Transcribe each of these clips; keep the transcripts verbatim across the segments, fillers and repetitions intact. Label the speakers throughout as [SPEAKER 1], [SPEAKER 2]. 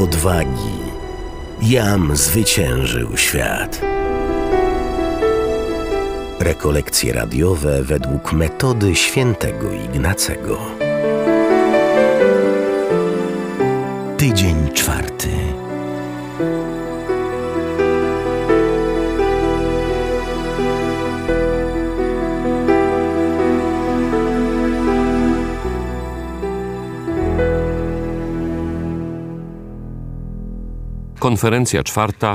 [SPEAKER 1] odwagi. Jam zwyciężył świat. Rekolekcje radiowe według metody świętego Ignacego. Tydzień czwarty.
[SPEAKER 2] Konferencja czwarta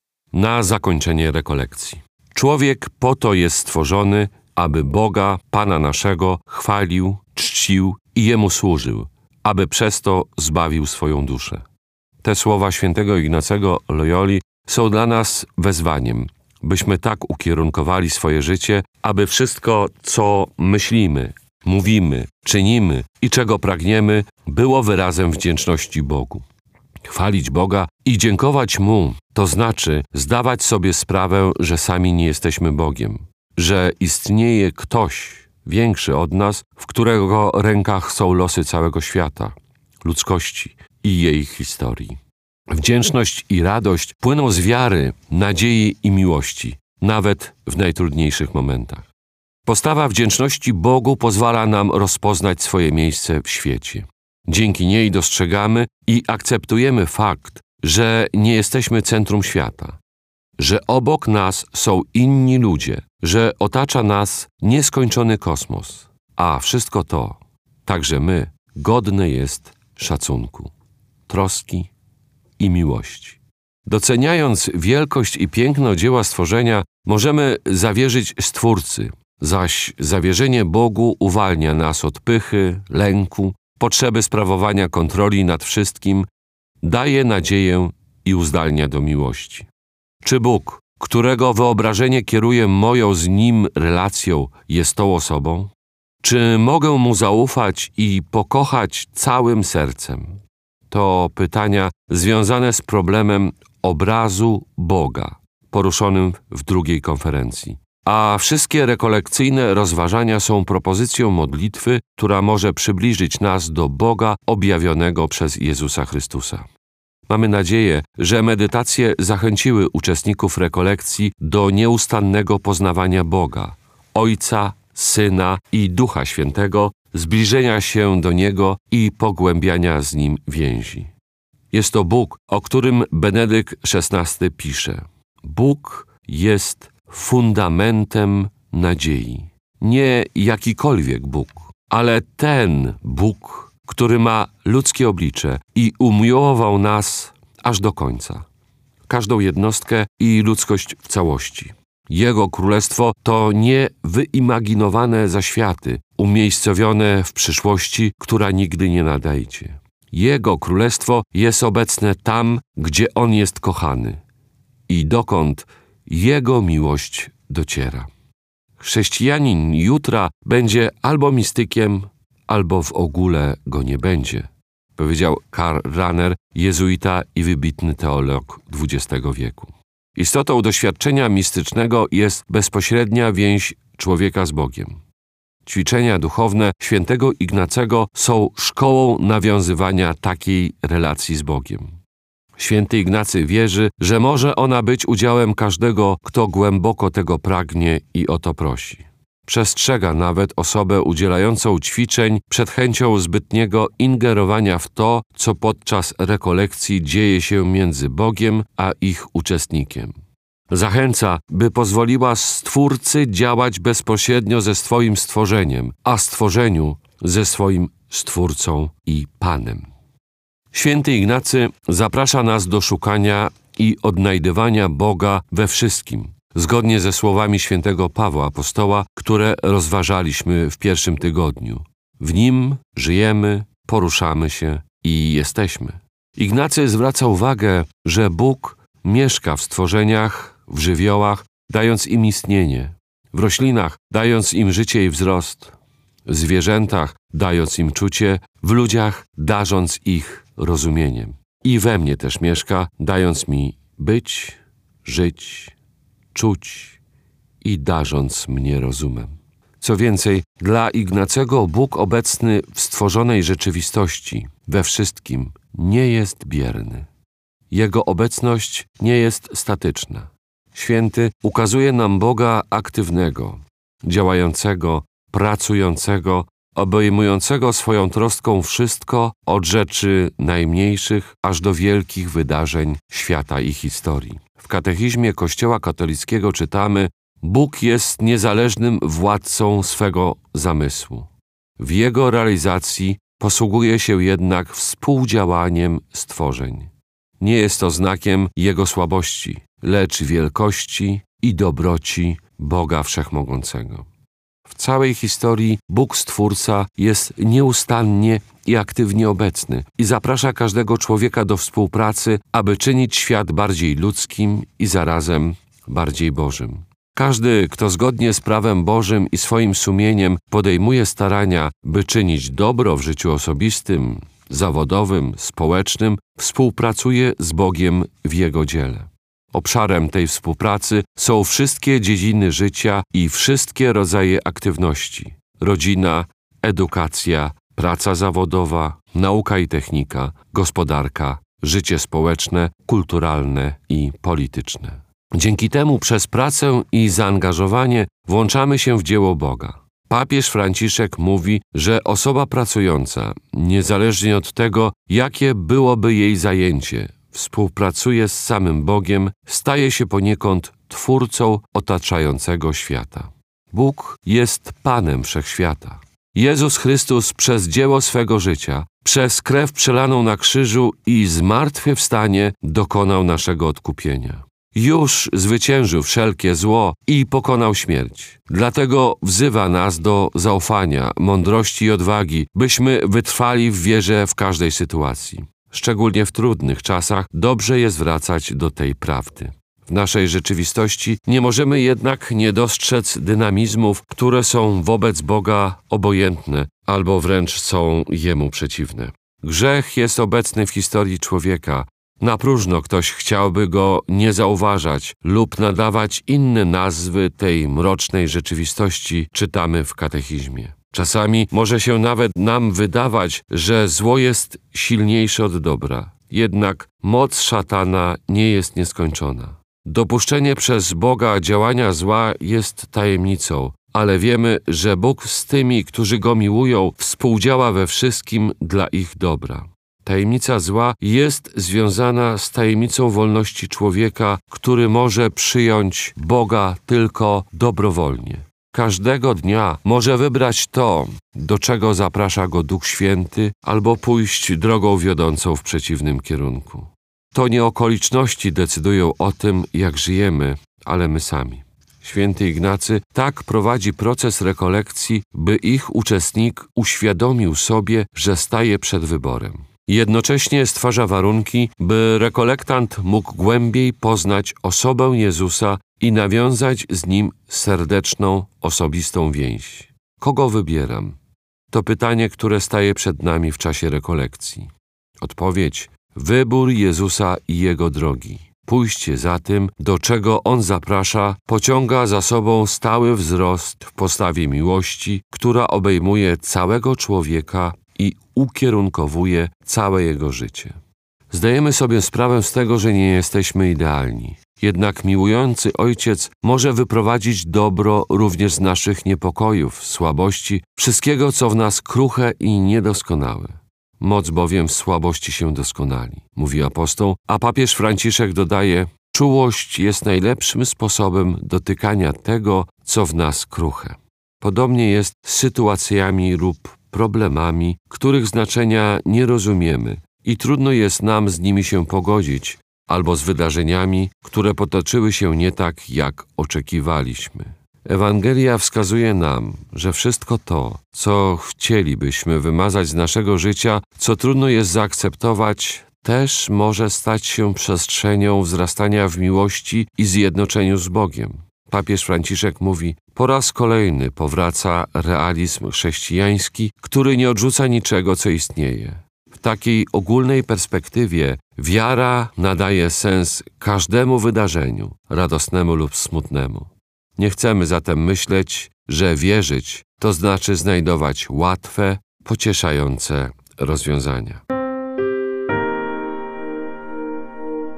[SPEAKER 2] na zakończenie rekolekcji. Człowiek po to jest stworzony, aby Boga, Pana naszego, chwalił, czcił i Jemu służył, aby przez to zbawił swoją duszę. Te słowa świętego Ignacego Loyoli są dla nas wezwaniem, byśmy tak ukierunkowali swoje życie, aby wszystko, co myślimy, mówimy, czynimy i czego pragniemy, było wyrazem wdzięczności Bogu. Chwalić Boga i dziękować Mu, to znaczy zdawać sobie sprawę, że sami nie jesteśmy Bogiem, że istnieje ktoś większy od nas, w którego rękach są losy całego świata, ludzkości i jej historii. Wdzięczność i radość płyną z wiary, nadziei i miłości, nawet w najtrudniejszych momentach. Postawa wdzięczności Bogu pozwala nam rozpoznać swoje miejsce w świecie. Dzięki niej dostrzegamy i akceptujemy fakt, że nie jesteśmy centrum świata, że obok nas są inni ludzie, że otacza nas nieskończony kosmos, a wszystko to, także my, godne jest szacunku, troski i miłości. Doceniając wielkość i piękno dzieła stworzenia, możemy zawierzyć Stwórcy, zaś zawierzenie Bogu uwalnia nas od pychy, lęku, potrzeby sprawowania kontroli nad wszystkim, daje nadzieję i uzdalnia do miłości. Czy Bóg, którego wyobrażenie kieruje moją z Nim relacją, jest tą osobą? Czy mogę Mu zaufać i pokochać całym sercem? To pytania związane z problemem obrazu Boga, poruszonym w drugiej konferencji. A wszystkie rekolekcyjne rozważania są propozycją modlitwy, która może przybliżyć nas do Boga objawionego przez Jezusa Chrystusa. Mamy nadzieję, że medytacje zachęciły uczestników rekolekcji do nieustannego poznawania Boga, Ojca, Syna i Ducha Świętego, zbliżenia się do Niego i pogłębiania z Nim więzi. Jest to Bóg, o którym Benedykt szesnasty pisze: Bóg jest fundamentem nadziei. Nie jakikolwiek Bóg, ale ten Bóg, który ma ludzkie oblicze i umiłował nas aż do końca. Każdą jednostkę i ludzkość w całości. Jego królestwo to nie wyimaginowane zaświaty, umiejscowione w przyszłości, która nigdy nie nadejdzie. Jego królestwo jest obecne tam, gdzie On jest kochany i dokąd Jego miłość dociera. Chrześcijanin jutra będzie albo mistykiem, albo w ogóle go nie będzie, powiedział Karl Rahner, jezuita i wybitny teolog dwudziestego wieku. Istotą doświadczenia mistycznego jest bezpośrednia więź człowieka z Bogiem. Ćwiczenia duchowne świętego Ignacego są szkołą nawiązywania takiej relacji z Bogiem. Święty Ignacy wierzy, że może ona być udziałem każdego, kto głęboko tego pragnie i o to prosi. Przestrzega nawet osobę udzielającą ćwiczeń przed chęcią zbytniego ingerowania w to, co podczas rekolekcji dzieje się między Bogiem a ich uczestnikiem. Zachęca, by pozwoliła Stwórcy działać bezpośrednio ze swoim stworzeniem, a stworzeniu ze swoim Stwórcą i Panem. Święty Ignacy zaprasza nas do szukania i odnajdywania Boga we wszystkim, zgodnie ze słowami świętego Pawła Apostoła, które rozważaliśmy w pierwszym tygodniu. W Nim żyjemy, poruszamy się i jesteśmy. Ignacy zwraca uwagę, że Bóg mieszka w stworzeniach, w żywiołach, dając im istnienie, w roślinach, dając im życie i wzrost, w zwierzętach, dając im czucie, w ludziach, darząc ich rozumieniem. I we mnie też mieszka, dając mi być, żyć, czuć i darząc mnie rozumem. Co więcej, dla Ignacego Bóg obecny w stworzonej rzeczywistości, we wszystkim, nie jest bierny. Jego obecność nie jest statyczna. Święty ukazuje nam Boga aktywnego, działającego, pracującego, obejmującego swoją troską wszystko od rzeczy najmniejszych aż do wielkich wydarzeń świata i historii. W katechizmie Kościoła katolickiego czytamy: Bóg jest niezależnym władcą swego zamysłu. W jego realizacji posługuje się jednak współdziałaniem stworzeń. Nie jest to znakiem jego słabości, lecz wielkości i dobroci Boga Wszechmogącego. W całej historii Bóg Stwórca jest nieustannie i aktywnie obecny i zaprasza każdego człowieka do współpracy, aby czynić świat bardziej ludzkim i zarazem bardziej Bożym. Każdy, kto zgodnie z prawem Bożym i swoim sumieniem podejmuje starania, by czynić dobro w życiu osobistym, zawodowym, społecznym, współpracuje z Bogiem w Jego dziele. Obszarem tej współpracy są wszystkie dziedziny życia i wszystkie rodzaje aktywności: rodzina, edukacja, praca zawodowa, nauka i technika, gospodarka, życie społeczne, kulturalne i polityczne. Dzięki temu przez pracę i zaangażowanie włączamy się w dzieło Boga. Papież Franciszek mówi, że osoba pracująca, niezależnie od tego, jakie byłoby jej zajęcie, współpracuje z samym Bogiem, staje się poniekąd twórcą otaczającego świata. Bóg jest Panem Wszechświata. Jezus Chrystus przez dzieło swego życia, przez krew przelaną na krzyżu i zmartwychwstanie dokonał naszego odkupienia. Już zwyciężył wszelkie zło i pokonał śmierć. Dlatego wzywa nas do zaufania, mądrości i odwagi, byśmy wytrwali w wierze w każdej sytuacji. Szczególnie w trudnych czasach dobrze jest wracać do tej prawdy. W naszej rzeczywistości nie możemy jednak nie dostrzec dynamizmów, które są wobec Boga obojętne albo wręcz są Jemu przeciwne. Grzech jest obecny w historii człowieka. Na próżno ktoś chciałby go nie zauważać lub nadawać inne nazwy tej mrocznej rzeczywistości, czytamy w katechizmie. Czasami może się nawet nam wydawać, że zło jest silniejsze od dobra. Jednak moc szatana nie jest nieskończona. Dopuszczenie przez Boga działania zła jest tajemnicą, ale wiemy, że Bóg z tymi, którzy Go miłują, współdziała we wszystkim dla ich dobra. Tajemnica zła jest związana z tajemnicą wolności człowieka, który może przyjąć Boga tylko dobrowolnie. Każdego dnia może wybrać to, do czego zaprasza go Duch Święty, albo pójść drogą wiodącą w przeciwnym kierunku. To nie okoliczności decydują o tym, jak żyjemy, ale my sami. Święty Ignacy tak prowadzi proces rekolekcji, by ich uczestnik uświadomił sobie, że staje przed wyborem. Jednocześnie stwarza warunki, by rekolektant mógł głębiej poznać osobę Jezusa i nawiązać z Nim serdeczną, osobistą więź. Kogo wybieram? To pytanie, które staje przed nami w czasie rekolekcji. Odpowiedź: wybór Jezusa i Jego drogi. Pójście za tym, do czego On zaprasza, pociąga za sobą stały wzrost w postawie miłości, która obejmuje całego człowieka i ukierunkowuje całe jego życie. Zdajemy sobie sprawę z tego, że nie jesteśmy idealni. Jednak miłujący Ojciec może wyprowadzić dobro również z naszych niepokojów, słabości, wszystkiego, co w nas kruche i niedoskonałe. Moc bowiem w słabości się doskonali, mówi apostoł, a papież Franciszek dodaje: czułość jest najlepszym sposobem dotykania tego, co w nas kruche. Podobnie jest z sytuacjami lub problemami, których znaczenia nie rozumiemy i trudno jest nam z nimi się pogodzić, albo z wydarzeniami, które potoczyły się nie tak, jak oczekiwaliśmy. Ewangelia wskazuje nam, że wszystko to, co chcielibyśmy wymazać z naszego życia, co trudno jest zaakceptować, też może stać się przestrzenią wzrastania w miłości i zjednoczeniu z Bogiem. Papież Franciszek mówi: po raz kolejny powraca realizm chrześcijański, który nie odrzuca niczego, co istnieje. W takiej ogólnej perspektywie wiara nadaje sens każdemu wydarzeniu, radosnemu lub smutnemu. Nie chcemy zatem myśleć, że wierzyć to znaczy znajdować łatwe, pocieszające rozwiązania.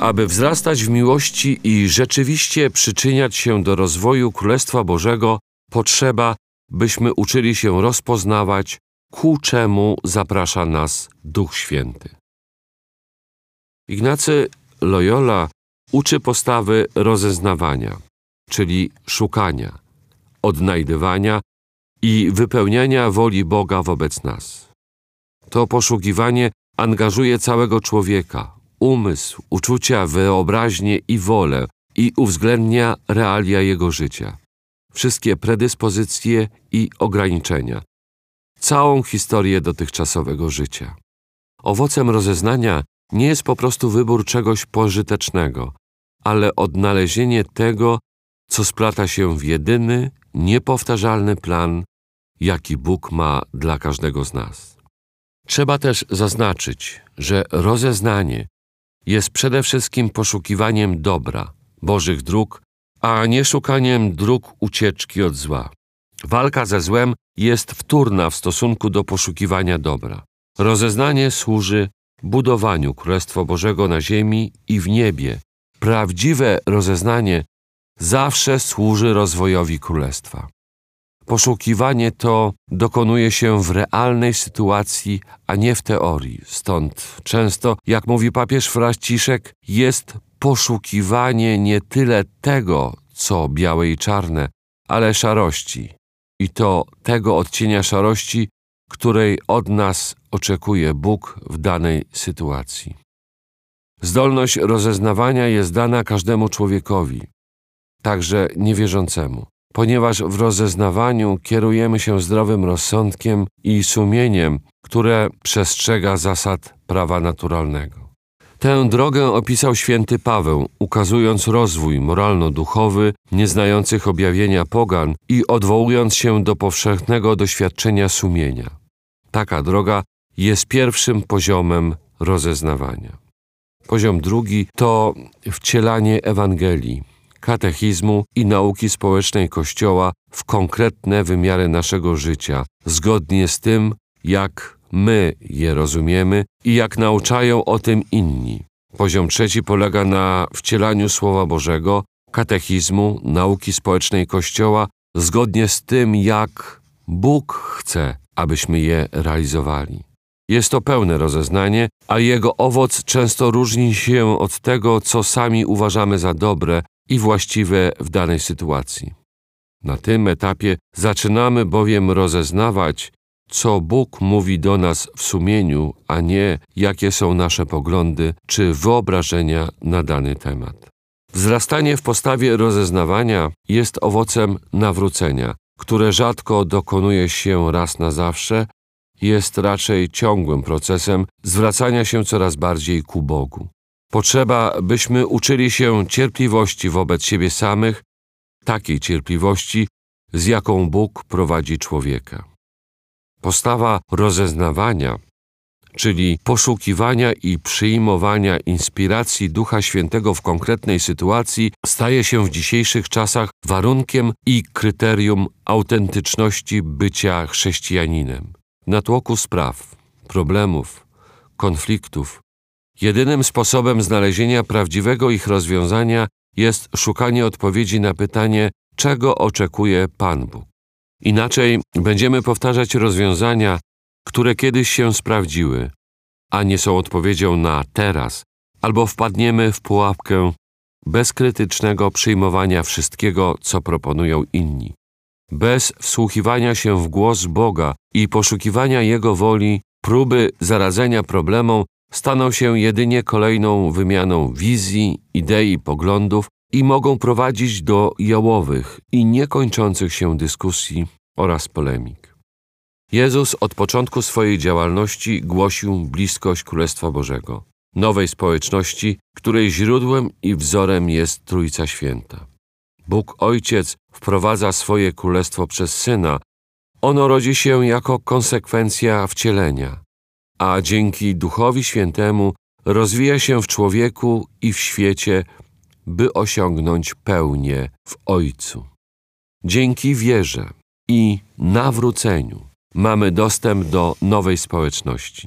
[SPEAKER 2] Aby wzrastać w miłości i rzeczywiście przyczyniać się do rozwoju Królestwa Bożego, potrzeba, byśmy uczyli się rozpoznawać, ku czemu zaprasza nas Duch Święty. Ignacy Loyola uczy postawy rozeznawania, czyli szukania, odnajdywania i wypełniania woli Boga wobec nas. To poszukiwanie angażuje całego człowieka, umysł, uczucia, wyobraźnię i wolę i uwzględnia realia jego życia, wszystkie predyspozycje i ograniczenia, całą historię dotychczasowego życia. Owocem rozeznania nie jest po prostu wybór czegoś pożytecznego, ale odnalezienie tego, co splata się w jedyny, niepowtarzalny plan, jaki Bóg ma dla każdego z nas. Trzeba też zaznaczyć, że rozeznanie jest przede wszystkim poszukiwaniem dobra, Bożych dróg, a nie szukaniem dróg ucieczki od zła. Walka ze złem jest wtórna w stosunku do poszukiwania dobra. Rozeznanie służy budowaniu Królestwa Bożego na ziemi i w niebie. Prawdziwe rozeznanie zawsze służy rozwojowi Królestwa. Poszukiwanie to dokonuje się w realnej sytuacji, a nie w teorii. Stąd często, jak mówi papież Franciszek, jest poszukiwanie nie tyle tego, co białe i czarne, ale szarości. I to tego odcienia szarości, której od nas oczekuje Bóg w danej sytuacji. Zdolność rozeznawania jest dana każdemu człowiekowi, także niewierzącemu, ponieważ w rozeznawaniu kierujemy się zdrowym rozsądkiem i sumieniem, które przestrzega zasad prawa naturalnego. Tę drogę opisał święty Paweł, ukazując rozwój moralno-duchowy nieznających objawienia pogan i odwołując się do powszechnego doświadczenia sumienia. Taka droga jest pierwszym poziomem rozeznawania. Poziom drugi to wcielanie Ewangelii, katechizmu i nauki społecznej Kościoła w konkretne wymiary naszego życia, zgodnie z tym, jak my je rozumiemy i jak nauczają o tym inni. Poziom trzeci polega na wcielaniu Słowa Bożego, katechizmu, nauki społecznej Kościoła, zgodnie z tym, jak Bóg chce, abyśmy je realizowali. Jest to pełne rozeznanie, a jego owoc często różni się od tego, co sami uważamy za dobre i właściwe w danej sytuacji. Na tym etapie zaczynamy bowiem rozeznawać, co Bóg mówi do nas w sumieniu, a nie jakie są nasze poglądy czy wyobrażenia na dany temat. Wzrastanie w postawie rozeznawania jest owocem nawrócenia, które rzadko dokonuje się raz na zawsze, jest raczej ciągłym procesem zwracania się coraz bardziej ku Bogu. Potrzeba, byśmy uczyli się cierpliwości wobec siebie samych, takiej cierpliwości, z jaką Bóg prowadzi człowieka. Postawa rozeznawania, czyli poszukiwania i przyjmowania inspiracji Ducha Świętego w konkretnej sytuacji, staje się w dzisiejszych czasach warunkiem i kryterium autentyczności bycia chrześcijaninem. W natłoku spraw, problemów, konfliktów, jedynym sposobem znalezienia prawdziwego ich rozwiązania jest szukanie odpowiedzi na pytanie, czego oczekuje Pan Bóg. Inaczej będziemy powtarzać rozwiązania, które kiedyś się sprawdziły, a nie są odpowiedzią na teraz, albo wpadniemy w pułapkę bezkrytycznego przyjmowania wszystkiego, co proponują inni. Bez wsłuchiwania się w głos Boga i poszukiwania Jego woli, próby zaradzenia problemom staną się jedynie kolejną wymianą wizji, idei, poglądów i mogą prowadzić do jałowych i niekończących się dyskusji oraz polemik. Jezus od początku swojej działalności głosił bliskość Królestwa Bożego, nowej społeczności, której źródłem i wzorem jest Trójca Święta. Bóg Ojciec wprowadza swoje Królestwo przez Syna. Ono rodzi się jako konsekwencja wcielenia, a dzięki Duchowi Świętemu rozwija się w człowieku i w świecie, by osiągnąć pełnię w Ojcu. Dzięki wierze i nawróceniu mamy dostęp do nowej społeczności.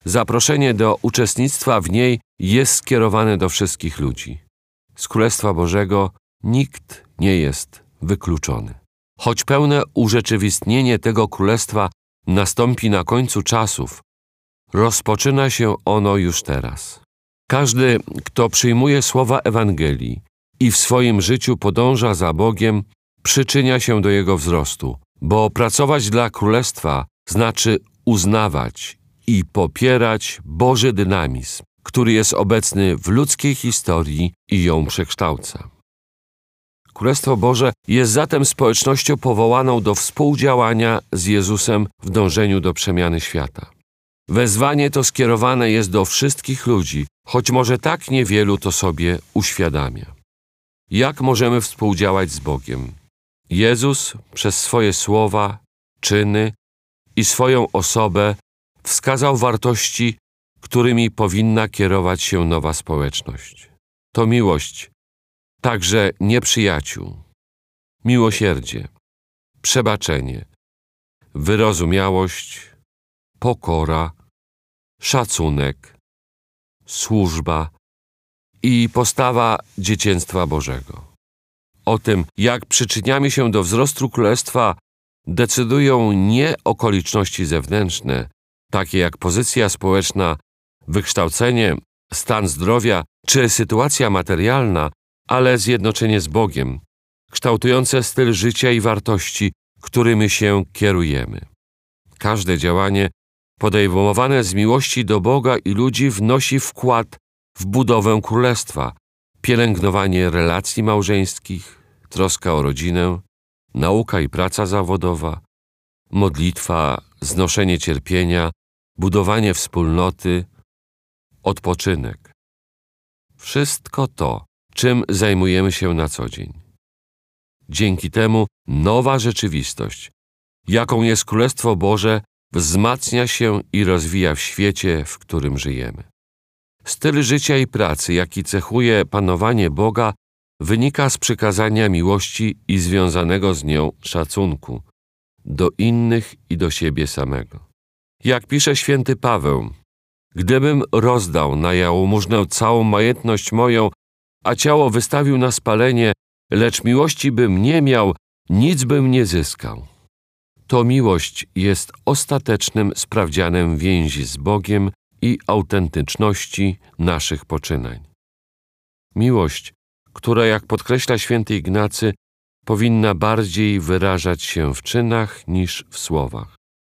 [SPEAKER 2] Zaproszenie do uczestnictwa w niej jest skierowane do wszystkich ludzi. Z Królestwa Bożego nikt nie jest wykluczony. Choć pełne urzeczywistnienie tego Królestwa nastąpi na końcu czasów, rozpoczyna się ono już teraz. Każdy, kto przyjmuje słowa Ewangelii i w swoim życiu podąża za Bogiem, przyczynia się do Jego wzrostu, bo pracować dla Królestwa znaczy uznawać i popierać Boży dynamizm, który jest obecny w ludzkiej historii i ją przekształca. Królestwo Boże jest zatem społecznością powołaną do współdziałania z Jezusem w dążeniu do przemiany świata. Wezwanie to skierowane jest do wszystkich ludzi, choć może tak niewielu to sobie uświadamia. Jak możemy współdziałać z Bogiem? Jezus przez swoje słowa, czyny i swoją osobę wskazał wartości, którymi powinna kierować się nowa społeczność. To miłość, także nieprzyjaciół, miłosierdzie, przebaczenie, wyrozumiałość, pokora, szacunek, służba i postawa dzieciństwa Bożego. O tym, jak przyczyniamy się do wzrostu Królestwa, decydują nie okoliczności zewnętrzne, takie jak pozycja społeczna, wykształcenie, stan zdrowia czy sytuacja materialna, ale zjednoczenie z Bogiem, kształtujące styl życia i wartości, którymi się kierujemy. Każde działanie podejmowane z miłości do Boga i ludzi wnosi wkład w budowę Królestwa, pielęgnowanie relacji małżeńskich, troska o rodzinę, nauka i praca zawodowa, modlitwa, znoszenie cierpienia, budowanie wspólnoty, odpoczynek. Wszystko to, czym zajmujemy się na co dzień. Dzięki temu nowa rzeczywistość, jaką jest Królestwo Boże, wzmacnia się i rozwija w świecie, w którym żyjemy. Styl życia i pracy, jaki cechuje panowanie Boga, wynika z przykazania miłości i związanego z nią szacunku do innych i do siebie samego. Jak pisze święty Paweł, gdybym rozdał na jałmużnę całą majątność moją, a ciało wystawił na spalenie, lecz miłości bym nie miał, nic bym nie zyskał. To miłość jest ostatecznym sprawdzianem więzi z Bogiem i autentyczności naszych poczynań. Miłość, która, jak podkreśla święty Ignacy, powinna bardziej wyrażać się w czynach niż w słowach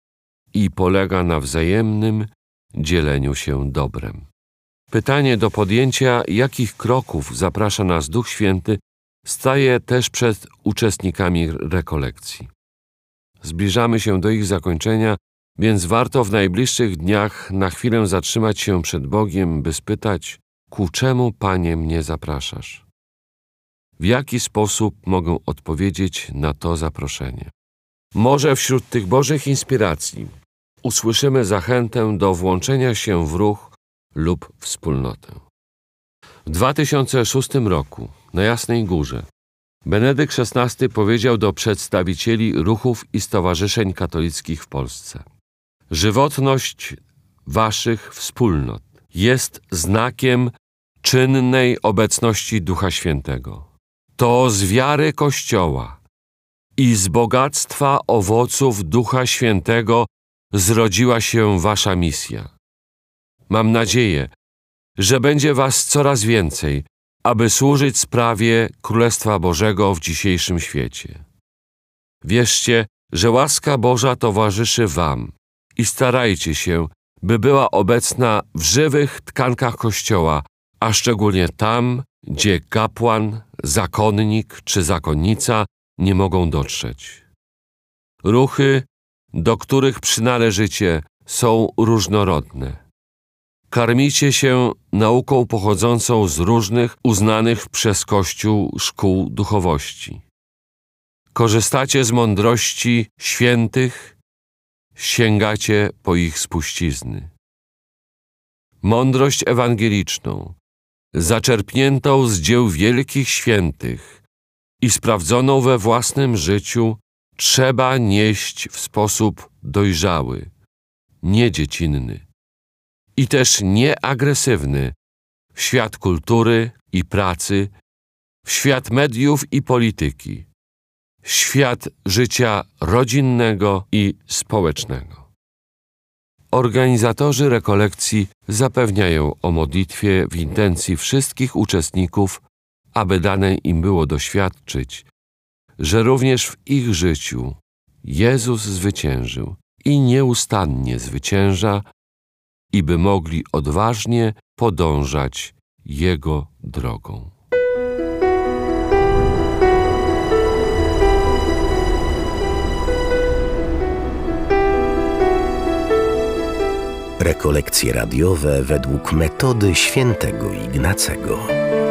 [SPEAKER 2] i polega na wzajemnym dzieleniu się dobrem. Pytanie do podjęcia, jakich kroków zaprasza nas Duch Święty, staje też przed uczestnikami rekolekcji. Zbliżamy się do ich zakończenia, więc warto w najbliższych dniach na chwilę zatrzymać się przed Bogiem, by spytać, ku czemu, Panie, mnie zapraszasz? W jaki sposób mogę odpowiedzieć na to zaproszenie? Może wśród tych Bożych inspiracji usłyszymy zachętę do włączenia się w ruch lub wspólnotę. W dwa tysiące szóstym roku na Jasnej Górze Benedykt szesnasty powiedział do przedstawicieli ruchów i stowarzyszeń katolickich w Polsce: żywotność waszych wspólnot jest znakiem czynnej obecności Ducha Świętego. To z wiary Kościoła i z bogactwa owoców Ducha Świętego zrodziła się wasza misja. Mam nadzieję, że będzie was coraz więcej, aby służyć sprawie Królestwa Bożego w dzisiejszym świecie. Wierzcie, że łaska Boża towarzyszy wam i starajcie się, by była obecna w żywych tkankach Kościoła, a szczególnie tam, gdzie kapłan, zakonnik czy zakonnica nie mogą dotrzeć. Ruchy, do których przynależycie, są różnorodne. Karmicie się nauką pochodzącą z różnych uznanych przez Kościół szkół duchowości. Korzystacie z mądrości świętych, sięgacie po ich spuścizny. Mądrość ewangeliczną, zaczerpniętą z dzieł wielkich świętych i sprawdzoną we własnym życiu, trzeba nieść w sposób dojrzały, nie dziecinny. i też nieagresywny w świat kultury i pracy, w świat mediów i polityki, w świat życia rodzinnego i społecznego. Organizatorzy rekolekcji zapewniają o modlitwie w intencji wszystkich uczestników, aby dane im było doświadczyć, że również w ich życiu Jezus zwyciężył i nieustannie zwycięża, i by mogli odważnie podążać Jego drogą.
[SPEAKER 1] Rekolekcje radiowe według metody świętego Ignacego.